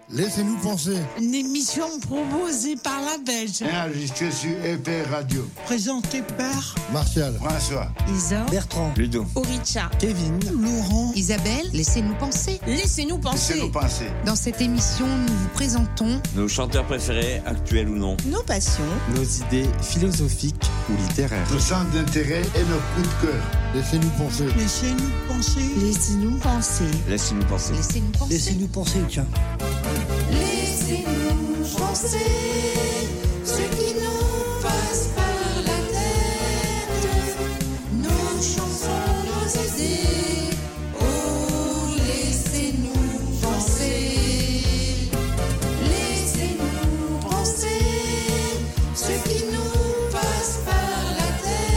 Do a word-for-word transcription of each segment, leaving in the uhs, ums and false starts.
Laissez-nous penser. Une émission proposée par la Belge. Enregistrée sur E P Radio. Présentée par Martial, François, Isa, Bertrand, Ludo, Oricha, Kevin, Laurent, Isabelle. Laissez-nous penser. Laissez-nous penser. laissez-nous penser. Dans cette émission, nous vous présentons nos chanteurs préférés, actuels ou non, nos passions, nos idées philosophiques ou littéraires. Nos centres d'intérêt et nos coups de cœur. laissez-nous penser. laissez-nous penser. Laissez-nous penser. laissez-nous penser. Laissez-nous penser. Laissez-nous penser, tiens. Laissez-nous penser ce qui nous passe par la tête, nos chansons, nos idées. Oh, laissez-nous penser, laissez-nous penser ce qui nous passe par la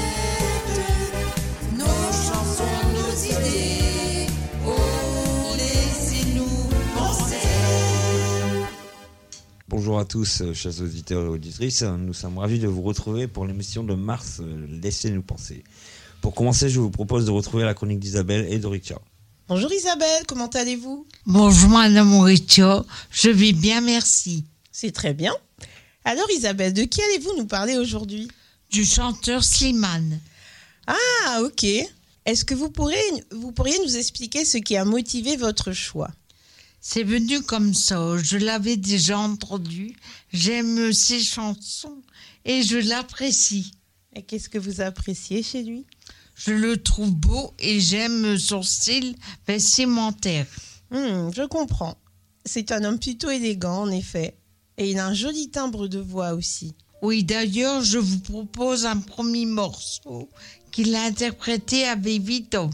tête, nos chansons, nos idées. Oh, laissez-nous penser. Bonjour à tous, euh, chers auditeurs et auditrices. Nous sommes ravis de vous retrouver pour l'émission de mars euh, Laissez-nous penser. Pour commencer, je vous propose de retrouver la chronique d'Isabelle et d'Oricha. Bonjour Isabelle, comment allez-vous? Bonjour Madame Oricha, je vais bien, merci. C'est très bien. Alors Isabelle, de qui allez-vous nous parler aujourd'hui? Du chanteur Slimane. Ah, ok. Est-ce que vous pourrez, vous pourriez nous expliquer ce qui a motivé votre choix? C'est venu comme ça, je l'avais déjà entendu, j'aime ses chansons et je l'apprécie. Et qu'est-ce que vous appréciez chez lui? Je le trouve beau et j'aime son style vestimentaire. Hmm, je comprends. C'est un homme plutôt élégant, en effet. Et il a un joli timbre de voix aussi. Oui, d'ailleurs, je vous propose un premier morceau qu'il a interprété avec Vito.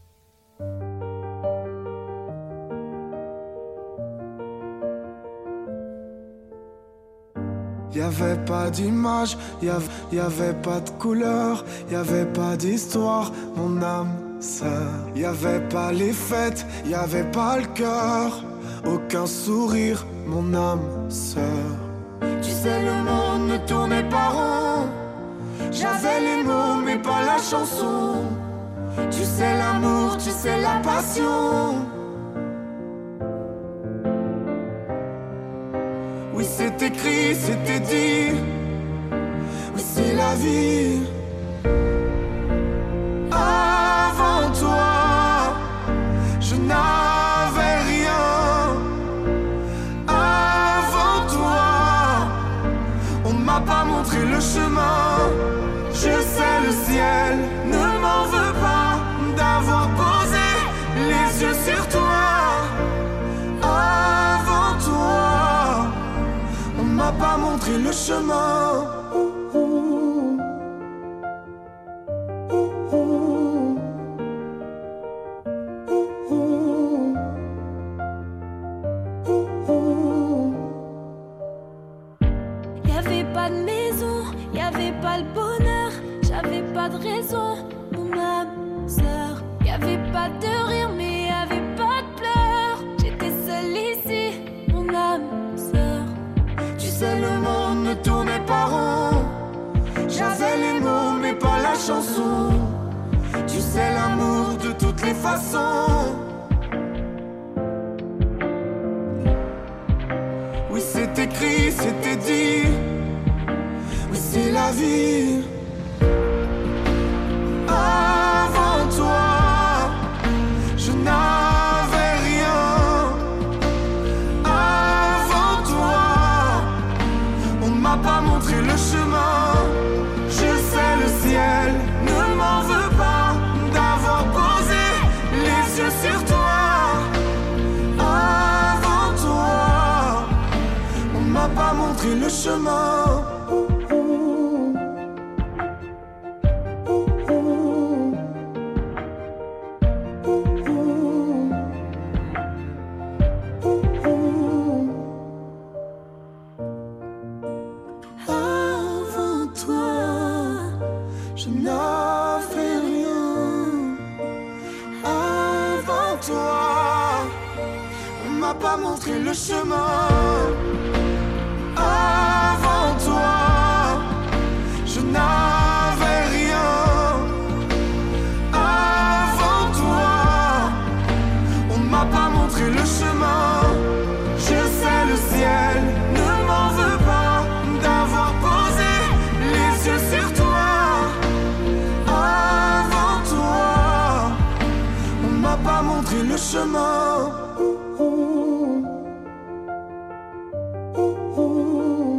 Y'avait pas d'image, y'avait, y'avait pas de couleur, y'avait pas d'histoire, mon âme sœur. Y'avait pas les fêtes, y'avait pas le cœur, aucun sourire, mon âme sœur. Tu sais le monde ne tournait pas rond, j'avais les mots mais pas la chanson. Tu sais l'amour, tu sais la passion. Oui, c'est écrit, c'était dit. Oui, c'est la vie. Avant toi, je n'avais rien. Avant toi, on m'a pas montré le chemin. Je sais le ciel ne m'en veut pas d'avoir posé les yeux sur toi. Avant toi, on m'a pas montré le chemin. Ouh, ouh. Ouh, ouh. Ouh, ouh. Ouh. Y'avait pas de maison, y'avait pas le bonheur, j'avais pas de raison, mon âme sœur. Y'avait pas de rire, mais y'avait pas de pleurs. J'étais seule ici, mon âme sœur. Tu sais le monde ne tournait pas rond, j'avais les mots mais pas la chanson. Tu sais l'amour de toutes les façons. Oui c'est écrit, c'était dit. Oui c'est la vie. Avant toi, je n'avais rien. Avant toi, on m'a pas montré le chemin. Je sais le ciel ne m'en veut pas d'avoir posé les yeux sur toi. Avant toi, on m'a pas montré le chemin. Ouh, ouh. Ouh, ouh. Ouh, ouh. Ouh, ouh. Avant toi, je n'avais rien. Avant toi, on m'a pas montré le chemin. Avant toi, je n'avais rien. Avant toi, on m'a pas montré le chemin. Je sais le chemin. Ouh, ouh. Ouh, ouh.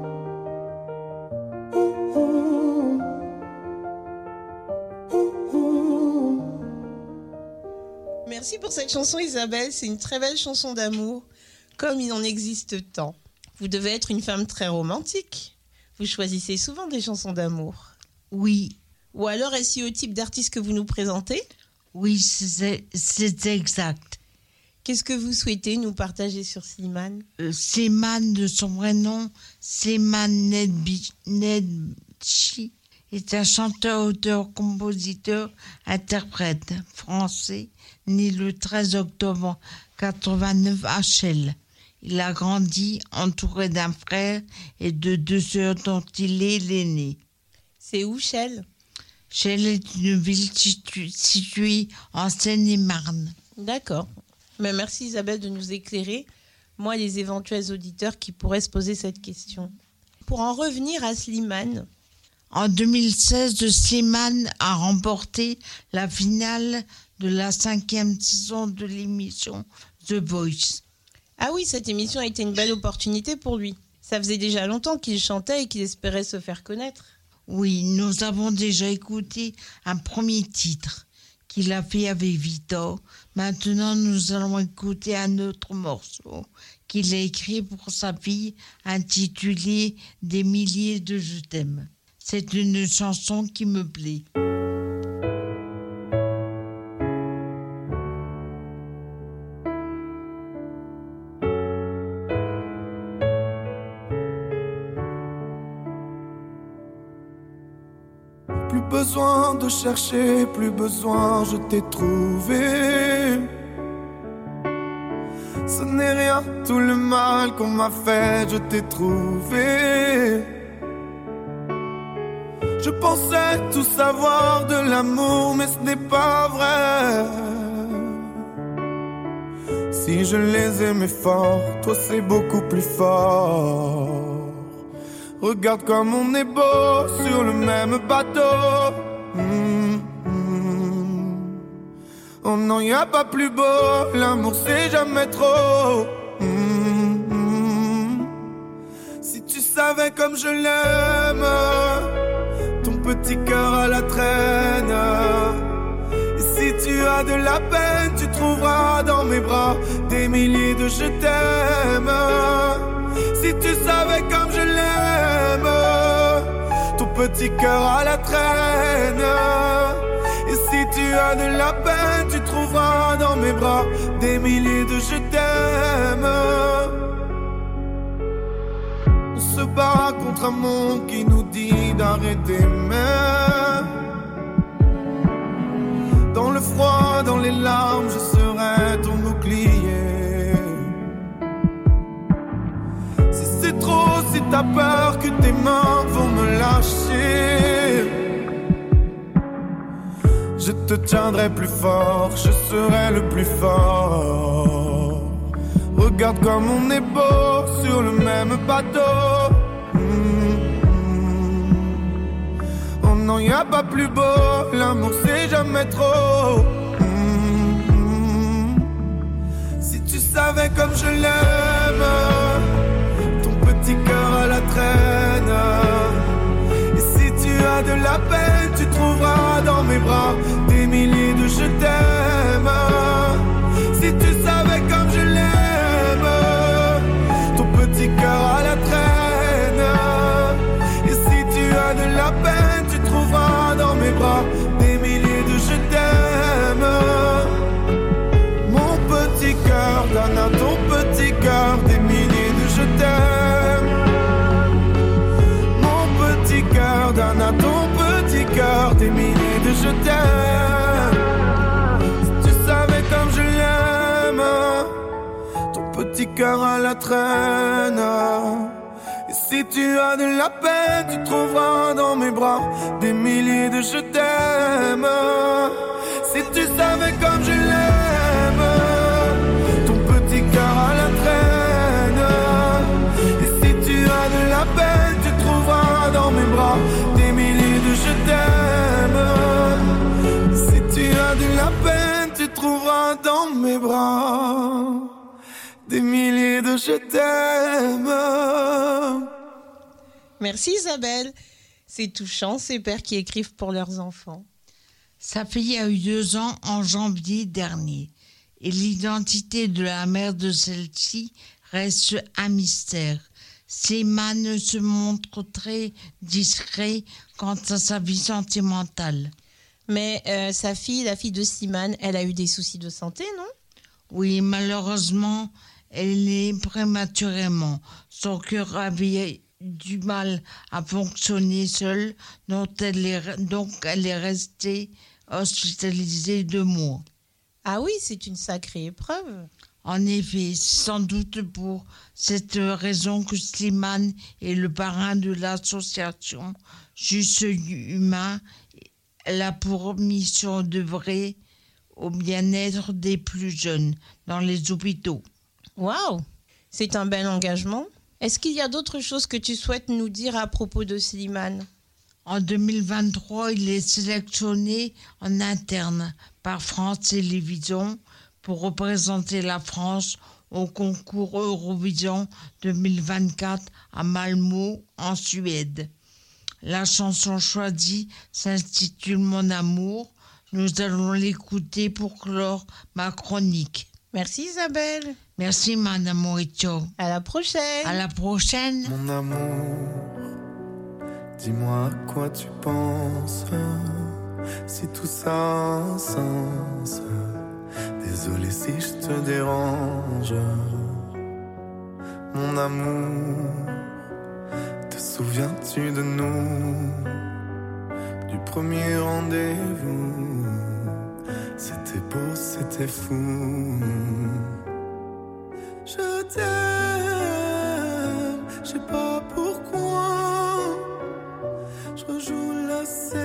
Ouh, ouh. Ouh, ouh. Merci pour cette chanson, Isabelle. C'est une très belle chanson d'amour, comme il en existe tant. Vous devez être une femme très romantique. Vous choisissez souvent des chansons d'amour. Oui. Ou alors est-ce au type d'artiste que vous nous présentez ? Oui, c'est, c'est exact. Qu'est-ce que vous souhaitez nous partager sur Slimane ? euh, Slimane, de son vrai nom, Slimane Nedbi- Nedchi, est un chanteur, auteur, compositeur, interprète français, né le treize octobre quatre-vingt-neuf à Chelles. Il a grandi entouré d'un frère et de deux sœurs dont il est l'aîné. C'est où, Chelles ? Chelles est une ville situ- située en Seine-et-Marne. D'accord. Mais merci Isabelle de nous éclairer, moi les éventuels auditeurs qui pourraient se poser cette question. Pour en revenir à Slimane. En deux mille seize, Slimane a remporté la finale de la cinquième saison de l'émission The Voice. Ah oui, cette émission a été une belle opportunité pour lui. Ça faisait déjà longtemps qu'il chantait et qu'il espérait se faire connaître. Oui, nous avons déjà écouté un premier titre qu'il a fait avec Victor. Maintenant, nous allons écouter un autre morceau qu'il a écrit pour sa fille, intitulé « Des milliers de je t'aime ». C'est une chanson qui me plaît. Plus besoin de chercher, plus besoin, je t'ai trouvé. Ce n'est rien, tout le mal qu'on m'a fait, je t'ai trouvé. Je pensais tout savoir de l'amour, mais ce n'est pas vrai. Si je les aimais fort, toi c'est beaucoup plus fort. Regarde comme on est beau sur le même bateau. Mmh, mmh. Oh non, y a pas plus beau, l'amour c'est jamais trop. Mmh, mmh. Si tu savais comme je l'aime, ton petit cœur à la traîne. Et si tu as de la peine, tu trouveras dans mes bras des milliers de je t'aime. Si tu savais comme je l'aime, ton petit cœur à la traîne. Et si tu as de la peine, tu trouveras dans mes bras des milliers de je t'aime. On se bat contre un monde qui nous dit d'arrêter même. Dans le froid, dans les larmes, je serai ton bouclier. C'est trop si t'as peur que tes mains vont me lâcher. Je te tiendrai plus fort, je serai le plus fort. Regarde comme on est beau sur le même bateau. Mmh, mmh. Oh non, y a pas plus beau, l'amour c'est jamais trop. Mmh, mmh. Si tu savais comme je l'aime, petit cœur à la traîne. Et si tu as de la peine, tu trouveras dans mes bras des milliers de je t'aime. Si tu savais comme je l'aime, ton petit cœur à la traîne. Et si tu as de la peine, tu trouveras dans mes bras des milliers de je t'aime. Mon petit cœur donne à ton petit cœur des milliers de je t'aime. Donne à ton petit cœur des milliers de je t'aime. Si tu savais comme je l'aime, ton petit cœur à la traîne. Et si tu as de la peine, tu trouveras dans mes bras des milliers de je t'aime. Si tu savais comme je l'aime, ton petit cœur à la traîne. Et si tu as de la peine, tu trouveras dans mes bras des milliers de je t'aime. Si tu as de la peine, tu trouveras dans mes bras bras, des milliers de je t'aime. Merci Isabelle. C'est touchant, ces pères qui écrivent pour leurs enfants. Sa fille a eu deux ans en janvier dernier et l'identité de la mère de celle-ci reste un mystère. Slimane se montre très discret quant à sa vie sentimentale. Mais euh, sa fille, la fille de Slimane, elle a eu des soucis de santé, non ? Oui, malheureusement, elle est prématurément. Son cœur avait du mal à fonctionner seul, donc elle est, donc elle est restée hospitalisée deux mois. Ah oui, c'est une sacrée épreuve. En effet, c'est sans doute pour cette raison que Slimane est le parrain de l'association Juste Humain. Elle a pour mission d'œuvrer au bien-être des plus jeunes dans les hôpitaux. Waouh, c'est un bel engagement. Est-ce qu'il y a d'autres choses que tu souhaites nous dire à propos de Slimane ? En deux mille vingt-trois, il est sélectionné en interne par France Télévisions pour représenter la France au concours Eurovision deux mille vingt-quatre à Malmö, en Suède. La chanson choisie s'intitule « Mon amour ». Nous allons l'écouter pour clore ma chronique. Merci Isabelle. Merci Madame Mauricio. À la prochaine. À la prochaine. Mon amour, dis-moi à quoi tu penses, si tout ça a un sens. Désolé si je te dérange. Mon amour, te souviens-tu de nous, du premier rendez-vous? C'était beau, c'était fou. Je t'aime, je sais pas pourquoi. Je rejoue la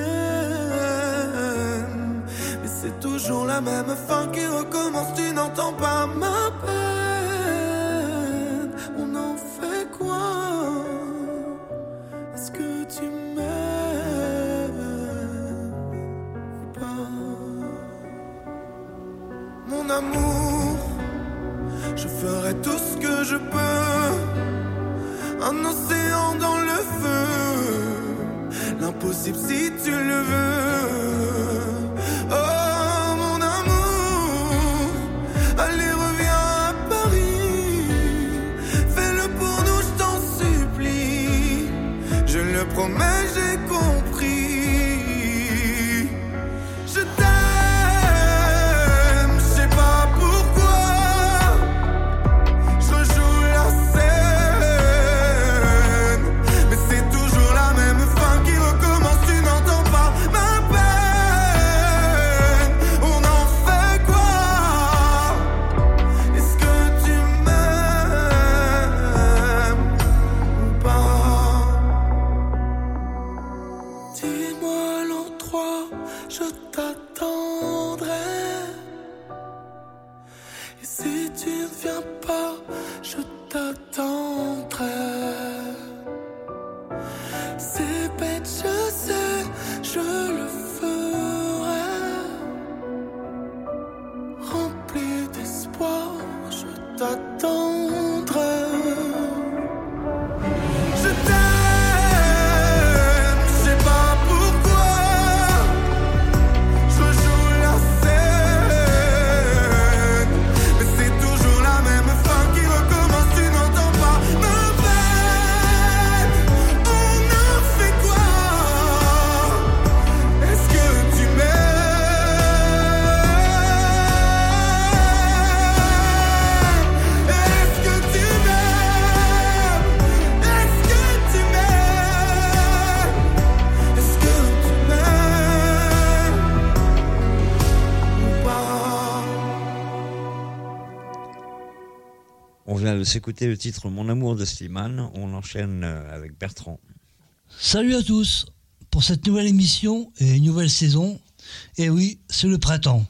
scène, mais c'est toujours la même fin qui recommence. Tu n'entends pas ma peine. On en fait quoi? Est-ce que tu m'aimes ou pas? Mon amour, je ferai tout ce que je peux. Un océan dans le feu, l'impossible si tu le veux. Oh mon amour, allez reviens à Paris. Fais-le pour nous, je t'en supplie. Je le promets, j'ai compris. Je t'aime. De s'écouter le titre Mon amour de Slimane. On enchaîne avec Bertrand. Salut à tous pour cette nouvelle émission et une nouvelle saison. Et oui, c'est le printemps.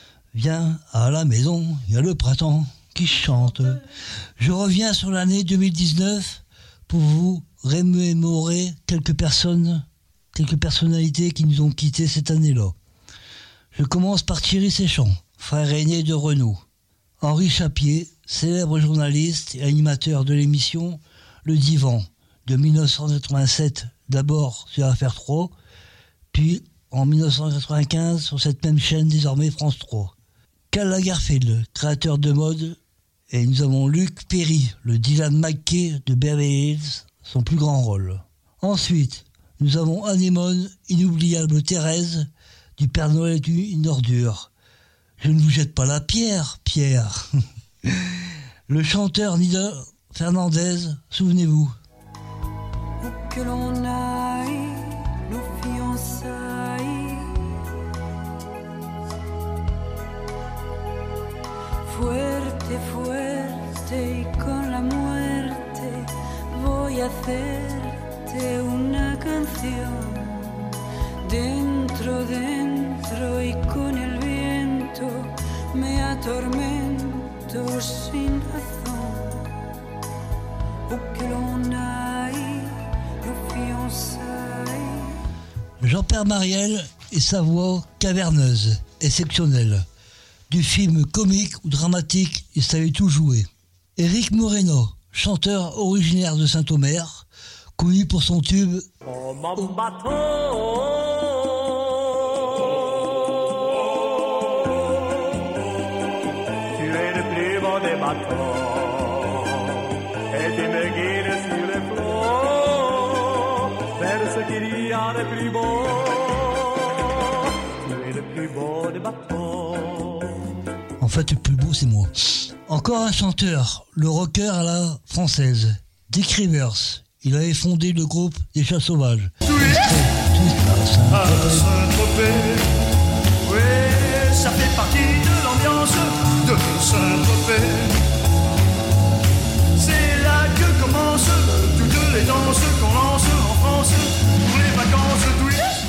Viens à la maison, il y a le printemps qui chante. Je reviens sur l'année deux mille dix-neuf pour vous remémorer quelques personnes, quelques personnalités qui nous ont quittés cette année-là. Je commence par Thierry Séchant, frère aîné de Renaud. Henri Chapier, célèbre journaliste et animateur de l'émission Le Divan, de dix-neuf cent quatre-vingt-sept, d'abord sur Affaires trois, puis en dix-neuf cent quatre-vingt-quinze sur cette même chaîne, désormais France trois. Karl Lagerfeld, créateur de mode, et nous avons Luc Perry, le Dylan McKay de Beverly Hills, son plus grand rôle. Ensuite, nous avons Anémone, inoubliable Thérèse, du Père Noël est une ordure. Je ne vous jette pas la pierre, Pierre. Le chanteur Nida Fernandez, souvenez-vous. Où que l'on aille, nos fiançailles, fuerte, fuerte, y con la muerte voy a hacerte una canción. Dentro, dentro y con el viento me atormento sin razón. Où que l'on aille, nos fiançailles. Jean-Pierre Mariel et sa voix caverneuse, exceptionnelle. Du film comique ou dramatique, il savait tout jouer. Éric Moreno, chanteur originaire de Saint-Omer, connu pour son tube Oh mon bateau, tu es le plus beau des bateaux, et tu me guides sur les flots, vers ce qu'il y a de plus beau, tu es le plus beau des bateaux. En fait, le plus beau, c'est moi. Encore un chanteur, le rocker à la française, Dick Rivers. Il avait fondé le groupe des Chats Sauvages. Twist, à Saint-Tropez, oui, ça fait partie de l'ambiance de Saint-Tropez. C'est là que commencent toutes les danses qu'on lance en France pour les vacances. Twist.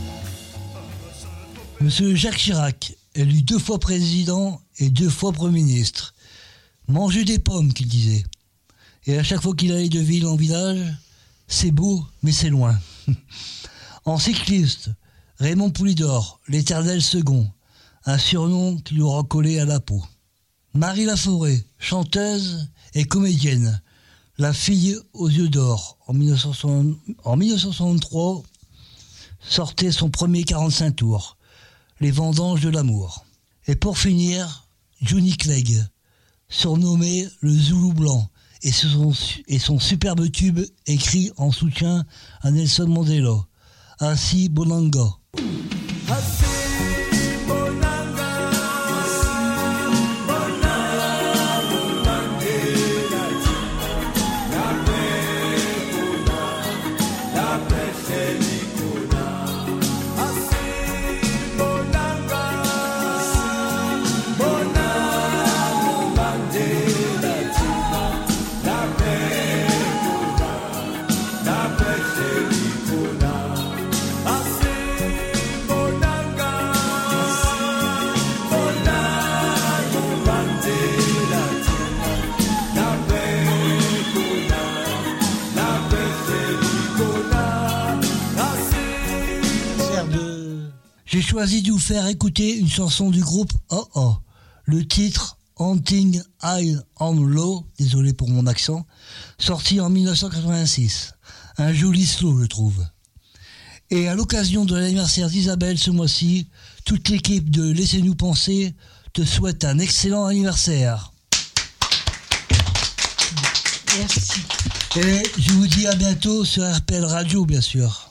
Monsieur Jacques Chirac, élu deux fois président et deux fois Premier ministre. Manger des pommes, qu'il disait. Et à chaque fois qu'il allait de ville en village, c'est beau, mais c'est loin. En cycliste, Raymond Poulidor, l'éternel second, un surnom qui lui aura collé à la peau. Marie Laforêt, chanteuse et comédienne, la fille aux yeux d'or, en dix-neuf cent soixante-trois, sortait son premier quarante-cinq tours, Les Vendanges de l'amour. Et pour finir, Johnny Clegg, surnommé le Zoulou Blanc, et son, et son superbe tube écrit en soutien à Nelson Mandela, Asi Bonanga. J'ai choisi de vous faire écouter une chanson du groupe Oh Oh. Le titre Haunting High on Low, désolé pour mon accent, sorti en dix-neuf cent quatre-vingt-six. Un joli slow, je trouve. Et à l'occasion de l'anniversaire d'Isabelle ce mois-ci, toute l'équipe de Laissez-nous penser te souhaite un excellent anniversaire. Merci. Et je vous dis à bientôt sur R P L Radio, bien sûr.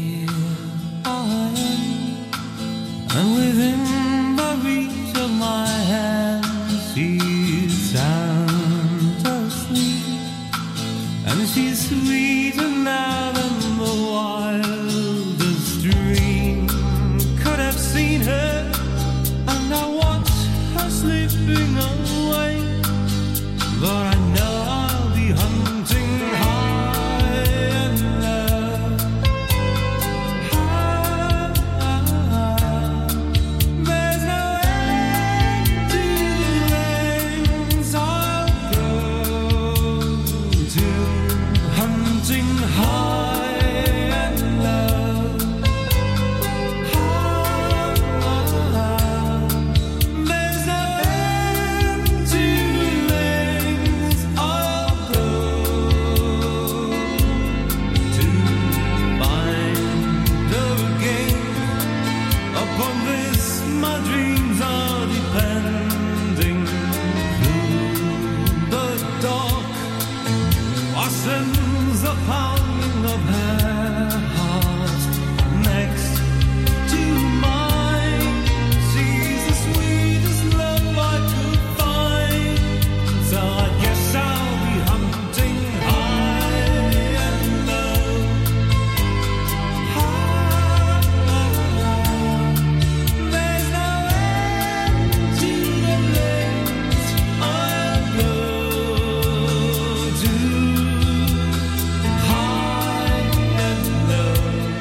And within the reach of my hand, she's sound asleep, and she's sweeter now than the wildest dream could have seen her. And I watch her slipping away, but I know I'll be hunting high and low. Heart listens the pounding of her heart next to mine. She's the sweetest love I could find. So I guess I'll be hunting high and low. There's no end to the lengths I'll go to. High and low.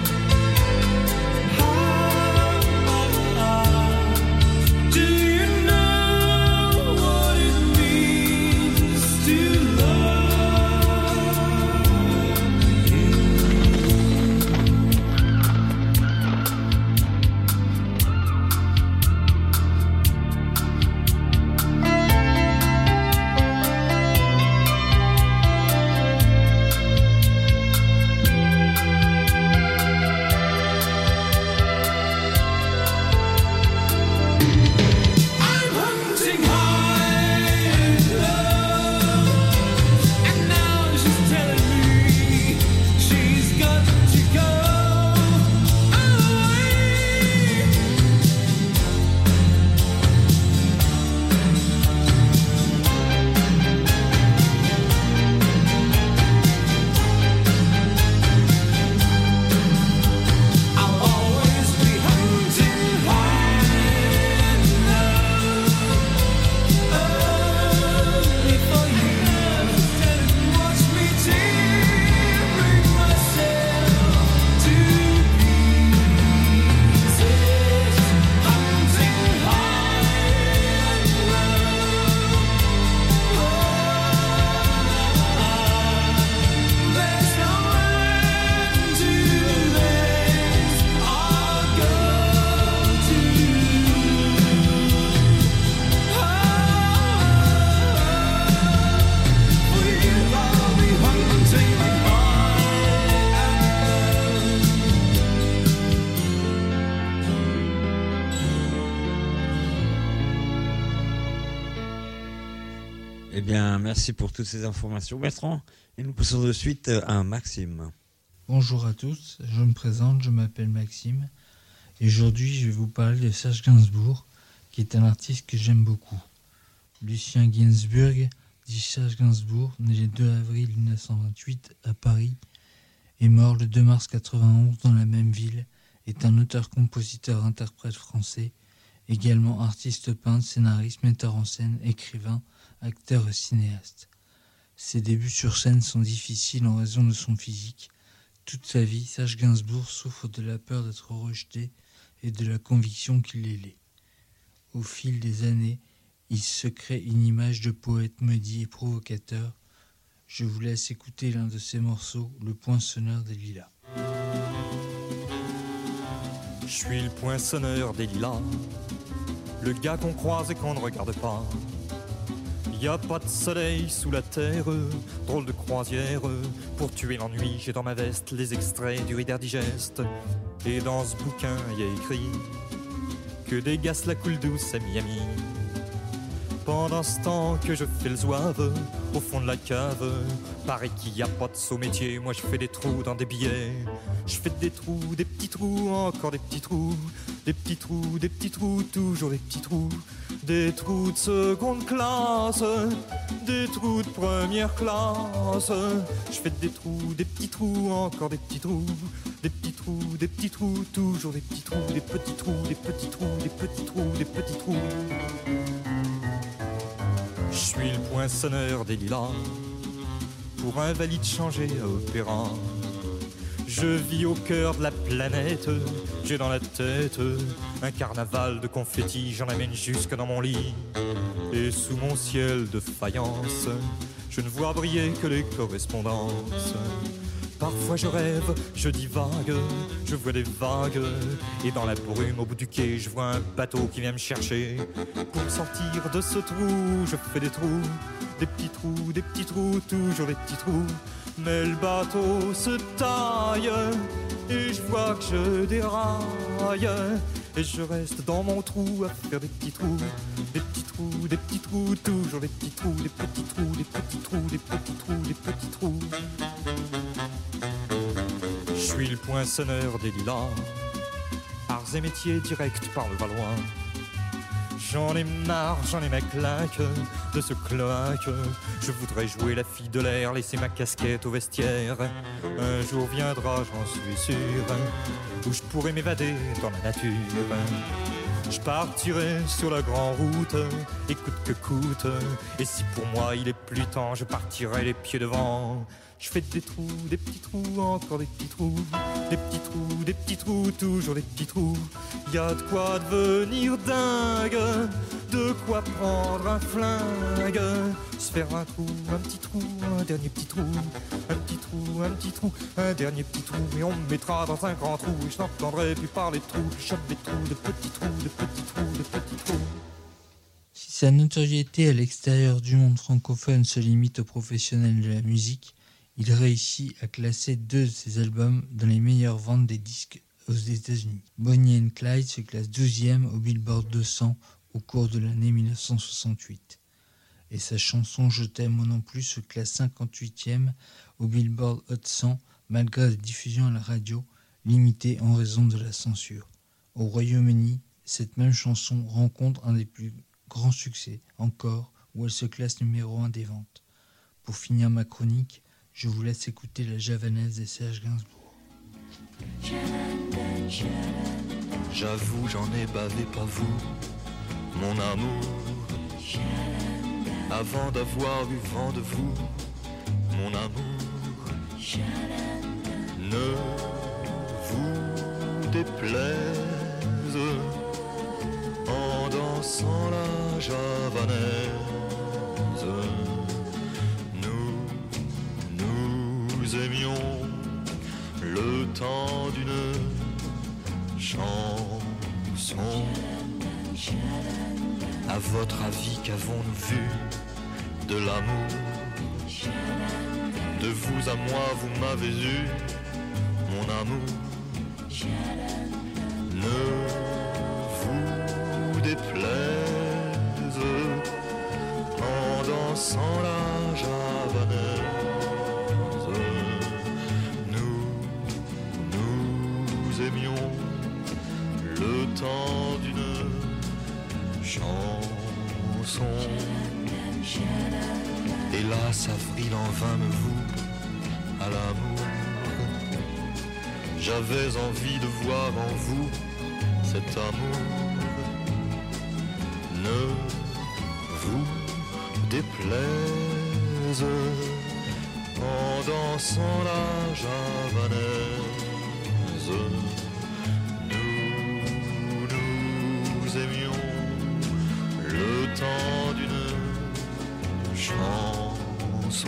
Do you know what it means to love you? I'm hunting high and low, and now she's telling me she's got to go away. I'll always be hunting high and low, only for you. Watch me tearing myself to pieces, hunting high and low. There's no end to the lengths I'll go to. For you I'll be hunting Eh bien, merci pour toutes ces informations, Bertrand. Et nous passons de suite à Maxime. Bonjour à tous, je me présente, je m'appelle Maxime et aujourd'hui je vais vous parler de Serge Gainsbourg qui est un artiste que j'aime beaucoup. Lucien Gainsbourg, dit Serge Gainsbourg, né le deux avril mille neuf cent vingt-huit à Paris et mort le deux mars quatre-vingt-onze dans la même ville, est un auteur-compositeur-interprète français, également artiste peintre, scénariste, metteur en scène, écrivain, acteur et cinéaste. Ses débuts sur scène sont difficiles en raison de son physique. Toute sa vie, Serge Gainsbourg souffre de la peur d'être rejeté et de la conviction qu'il est laid. Au fil des années, il se crée une image de poète maudit et provocateur. Je vous laisse écouter l'un de ses morceaux, Le poinçonneur des lilas. Je suis le poinçonneur des lilas, le gars qu'on croise et qu'on ne regarde pas. Y a pas de soleil sous la terre, drôle de croisière. Pour tuer l'ennui, j'ai dans ma veste les extraits du Reader Digest. Et dans ce bouquin, y a écrit que des gars la coule douce à Miami. Pendant ce temps que je fais le zouave au fond de la cave, paraît qu'il y a pas de saut métier, moi je fais des trous dans des billets. Je fais des trous, des petits trous, encore des petits trous, des petits trous, des petits trous, toujours des petits trous, des trous de seconde classe, des trous de première classe. Je fais des trous, des petits trous, encore des petits trous, des petits trous, des petits trous, toujours des petits trous, des petits trous, des petits trous, des petits trous, des petits trous. Je suis le poinçonneur des lilas, pour un valide changé à opéra. Je vis au cœur de la planète, j'ai dans la tête un carnaval de confettis, j'en amène jusque dans mon lit. Et sous mon ciel de faïence, je ne vois briller que les correspondances. Parfois je rêve, je divague, je vois des vagues. Et dans la brume au bout du quai, je vois un bateau qui vient me chercher. Pour me sortir de ce trou, je fais des trous, des petits trous, des petits trous, toujours des petits trous. Mais le bateau se taille et je vois que je déraille. Et je reste dans mon trou à faire des petits trous, des petits trous, trous, des petits trous, toujours des petits trous, des petits trous, des petits trous, des petits trous, des petits trous. Je suis le poinçonneur des lilas, arts et métiers directs par le Valois. J'en ai marre, j'en ai ma claque de ce cloaque. Je voudrais jouer la fille de l'air, laisser ma casquette au vestiaire. Un jour viendra, j'en suis sûr, où je pourrai m'évader dans la nature. Je partirai sur la grande route, et coûte que coûte. Et si pour moi il est plus temps, je partirai les pieds devant. Je fais des trous, des petits trous, encore des petits trous. Des petits trous, des petits trous, toujours des petits trous. Y a de quoi devenir dingue, de quoi prendre un flingue. Se faire un trou, un petit trou, un dernier petit trou. Un petit trou, un petit trou, un dernier petit trou. Et on me mettra dans un grand trou, et je n'entendrai plus parler de trous. Je chope des trous, de petits trous, de petits trous, de petits trous. Si sa notoriété à l'extérieur du monde francophone se limite aux professionnels de la musique, il réussit à classer deux de ses albums dans les meilleures ventes des disques aux États-Unis. Bonnie and Clyde se classe douzième au Billboard deux cents au cours de l'année mille neuf cent soixante-huit. Et sa chanson Je t'aime moi non plus se classe cinquante-huitième au Billboard Hot cent malgré la diffusion à la radio limitée en raison de la censure. Au Royaume-Uni, cette même chanson rencontre un des plus grands succès encore où elle se classe numéro un des ventes. Pour finir ma chronique, je vous laisse écouter la javanaise de Serge Gainsbourg. J'avoue, j'en ai bavé, pas vous, mon amour. Avant d'avoir eu vent de vous, mon amour. Ne vous déplaise en dansant la javanaise. Nous aimions le temps d'une chanson. À votre avis, qu'avons-nous vu de l'amour? De vous à moi, vous m'avez eu, mon amour. Ne vous déplaise en dansant la javanaise. Nous aimions le temps d'une chanson. Hélas, avril en vain me voue à l'amour. J'avais envie de voir en vous cet amour. Ne vous déplaise en dansant la javanaise. Nous, nous aimions le temps d'une chanson.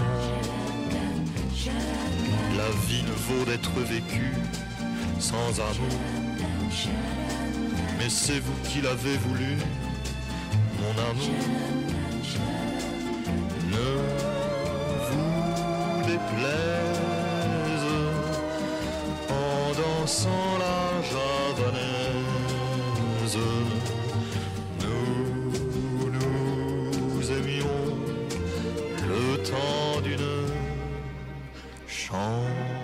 La vie ne vaut d'être vécue sans amour. Mais c'est vous qui l'avez voulu, mon amour. Ne vous déplaise en dansant la javanaise. Nous, nous aimions le temps d'une chanson.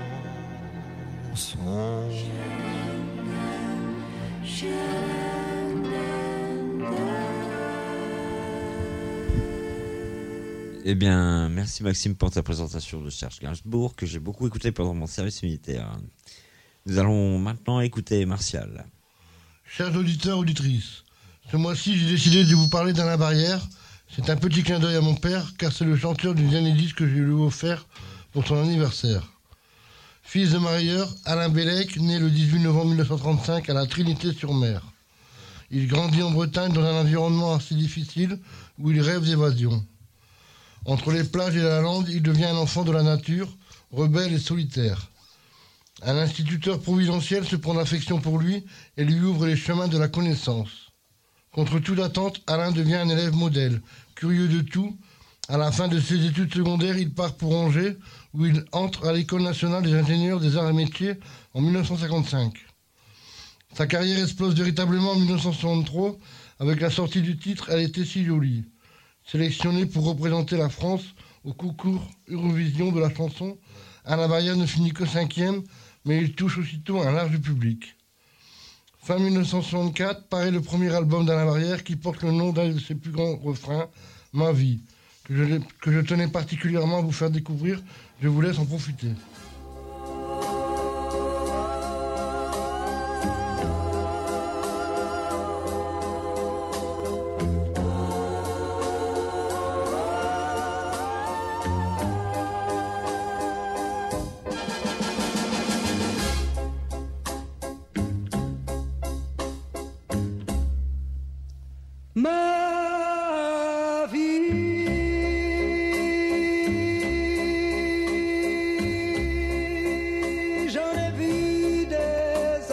Eh bien, merci Maxime pour ta présentation de Serge Gainsbourg, que j'ai beaucoup écouté pendant mon service militaire. Nous allons maintenant écouter Martial. Chers auditeurs, auditrices, ce mois-ci, j'ai décidé de vous parler d'Alain Barrière. C'est un petit clin d'œil à mon père, car c'est le chanteur du dernier disque que je lui ai offert pour son anniversaire. Fils de marieur, Alain Bellec, né le dix-huit novembre mille neuf cent trente-cinq à la Trinité-sur-Mer. Il grandit en Bretagne dans un environnement assez difficile où il rêve d'évasion. Entre les plages et la lande, il devient un enfant de la nature, rebelle et solitaire. Un instituteur providentiel se prend d'affection pour lui et lui ouvre les chemins de la connaissance. Contre toute attente, Alain devient un élève modèle, curieux de tout. À la fin de ses études secondaires, il part pour Angers, où il entre à l'École nationale des ingénieurs des arts et métiers en mille neuf cent cinquante-cinq. Sa carrière explose véritablement en mille neuf cent soixante-trois Avec la sortie du titre Elle était si jolie. Sélectionnée pour représenter la France au concours Eurovision de la chanson, Anna Barrière ne finit que cinquième, mais il touche aussitôt un large public. Fin mille neuf cent soixante-quatre, paraît le premier album d'Anna Barrière qui porte le nom d'un de ses plus grands refrains, Ma vie, que je, que je tenais particulièrement à vous faire découvrir. Je vous laisse en profiter. Ma vie, j'en ai vu des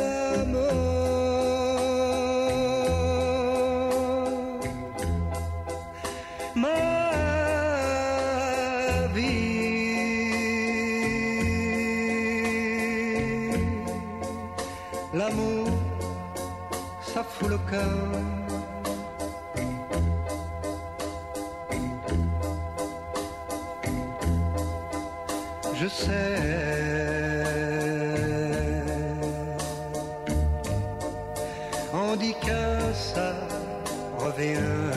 amours. Ma vie, l'amour, ça fout le cœur. Je sais, on dit que ça revient.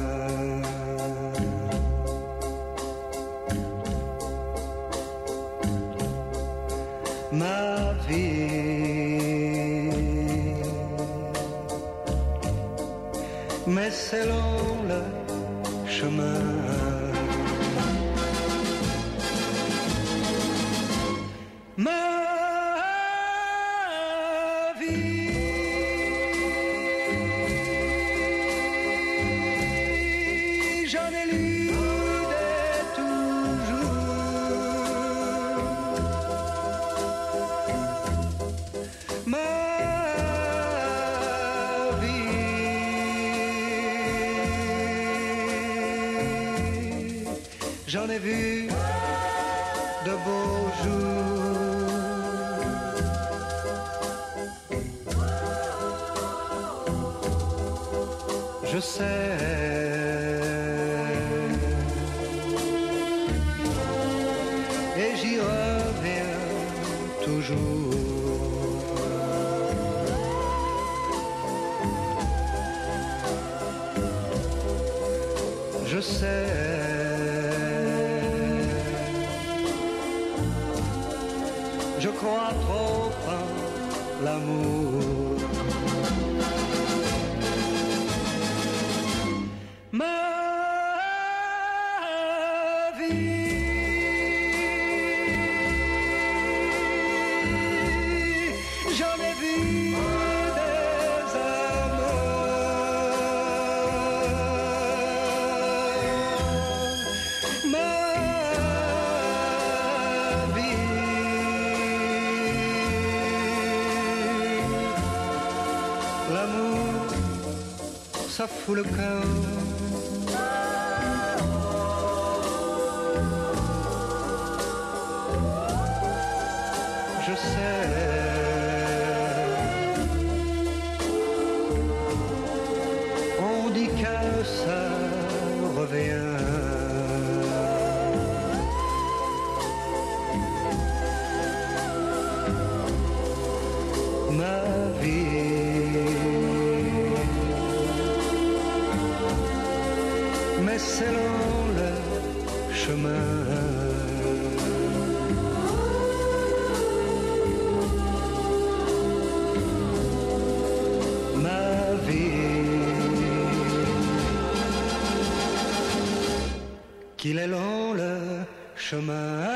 Ma vie, mais c'est long le chemin. Ma vie, j'en ai lu des toujours. Ma vie, j'en ai vu de beaux jours. Je sais, et j'y reviens toujours. Je sais, je crois trop en l'amour. Ma vie, j'en ai vu des amours. Ma vie, l'amour, ça fout le cœur. Je sais, on dit que ça revient. Ma vie, mais c'est long le chemin. Qu'il est long le chemin.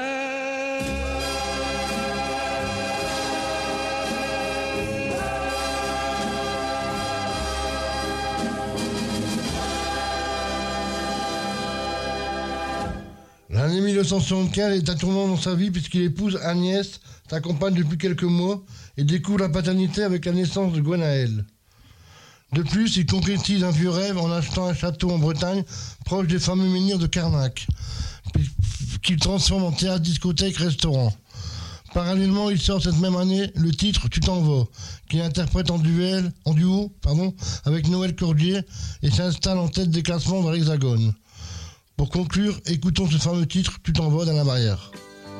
L'année mille neuf cent soixante-quinze est un tournant dans sa vie puisqu'il épouse Agnès, sa compagne depuis quelques mois, et découvre la paternité avec la naissance de Gwenaël. De plus, il concrétise un vieux rêve en achetant un château en Bretagne, proche des fameux menhirs de Carnac, qu'il transforme en théâtre, discothèque, restaurant. Parallèlement, il sort cette même année le titre Tu t'en vas, qu'il interprète en, duel, en duo pardon, avec Noël Cordier et s'installe en tête des classements dans l'Hexagone. Pour conclure, écoutons ce fameux titre Tu t'en vas d'Alain Barrière.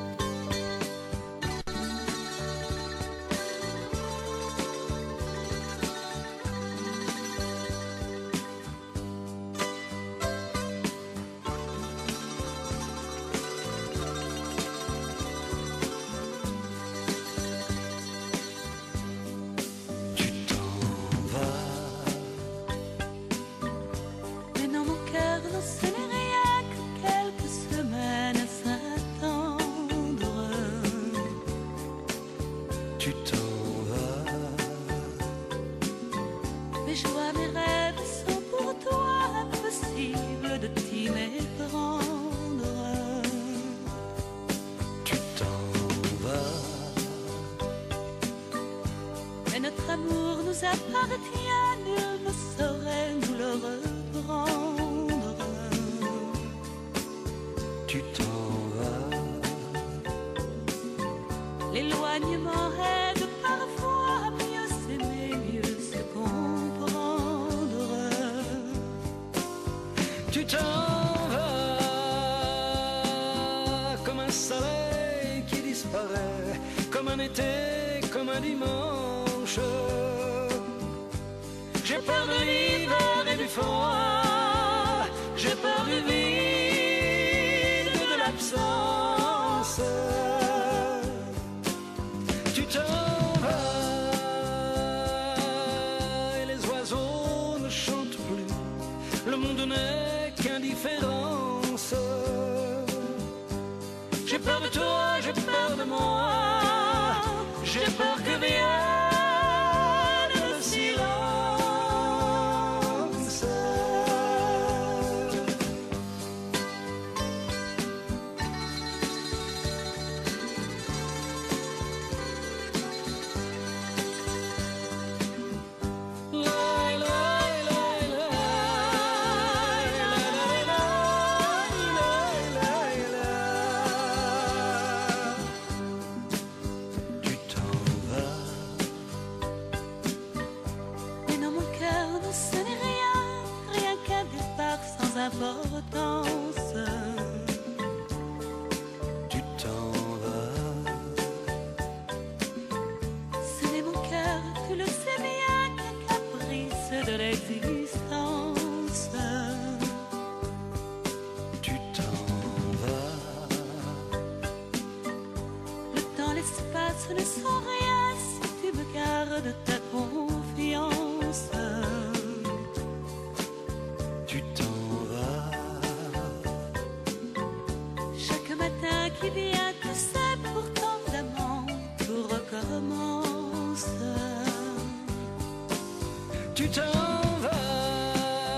Tu t'en vas,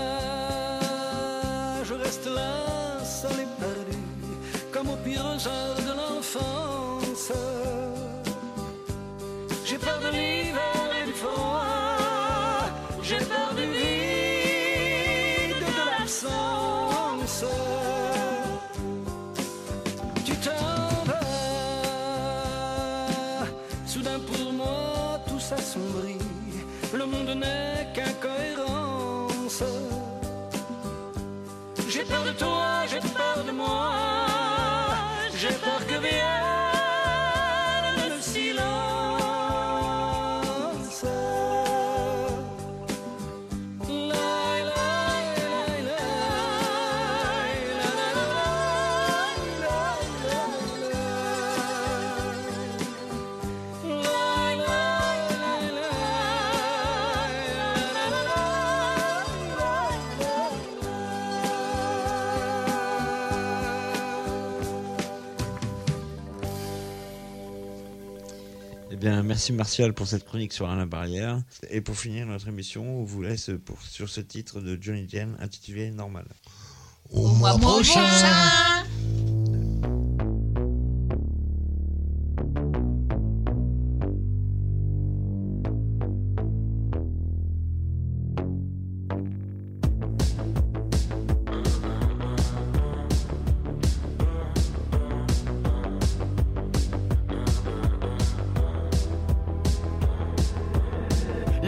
je reste là, seul et perdu, comme au pire heures de l'enfance. J'ai peur de l'hiver et du froid, j'ai peur du vide, de l'absence. Tu t'en vas, soudain pour moi tout s'assombrit. Le monde n'est qu'incohérence. J'ai peur de toi, j'ai peur de moi. J'ai peur que vienne le silence. La, la, la, la, Bien, merci Martial pour cette chronique sur Alain Barrière. Et pour finir notre émission, on vous laisse pour, sur ce titre de Johnny Jen intitulé Normal. Au mois prochain.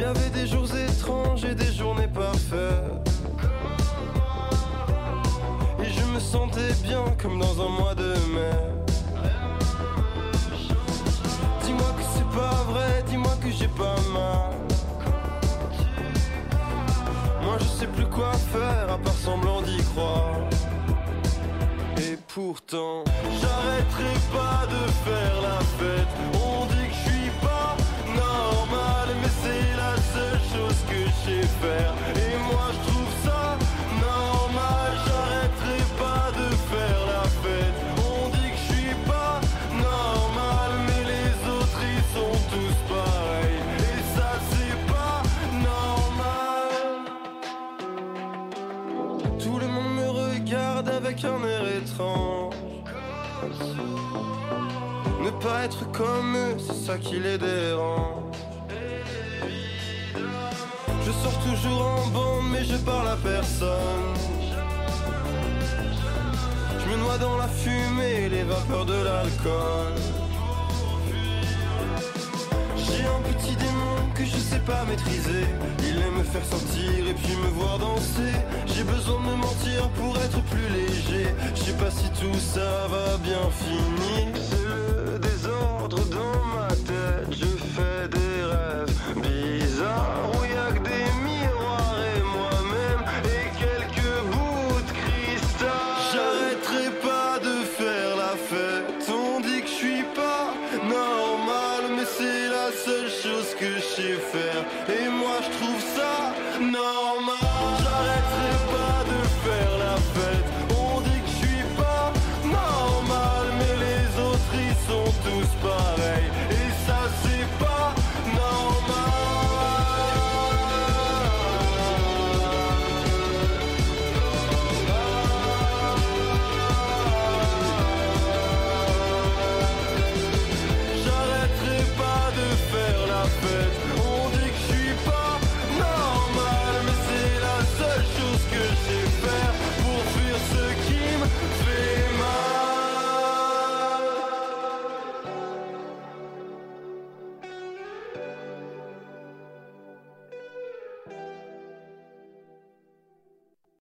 y avait des jours étranges et des journées parfaites. Et je me sentais bien comme dans un mois de mai. Dis-moi que c'est pas vrai, dis-moi que j'ai pas mal. Moi je sais plus quoi faire à part semblant d'y croire. Et pourtant j'arrêterai pas de faire la fête. On dit que je suis pas normal, mais c'est la seule chose que je sais faire. Et moi je trouve ça normal. J'arrêterai pas de faire la fête. On dit que je suis pas normal, mais les autres ils sont tous pareils. Et ça c'est pas normal. Tout le monde me regarde avec un air étrange. Ne pas être comme eux, c'est ça qui les dérange. Je sors toujours en bande, mais je parle à personne. Je me noie dans la fumée, les vapeurs de l'alcool. J'ai un petit démon que je sais pas maîtriser. Il aime me faire sortir et puis me voir danser. J'ai besoin de me mentir pour être plus léger. Je sais pas si tout ça va bien finir. C'est le désordre dans ma tête. Je fais des rêves bizarres où y a que des miroirs et moi-même et quelques bouts de cristal. J'arrêterai pas de faire la fête. On dit que je suis pas normal, mais c'est la seule chose que je sais faire. Et moi je trouve ça normal. J'arrêterai pas de faire la fête.